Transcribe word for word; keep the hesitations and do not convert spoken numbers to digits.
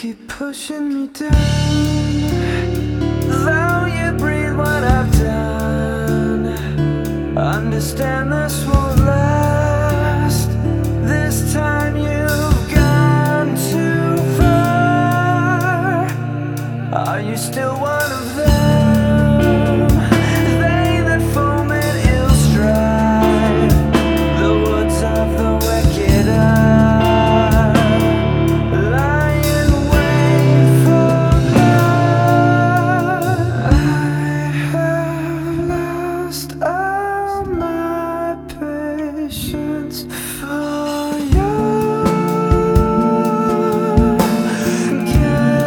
keep pushing me down, though you breathe what I've done. Understand this won't last. This time you've gone too far. Are you still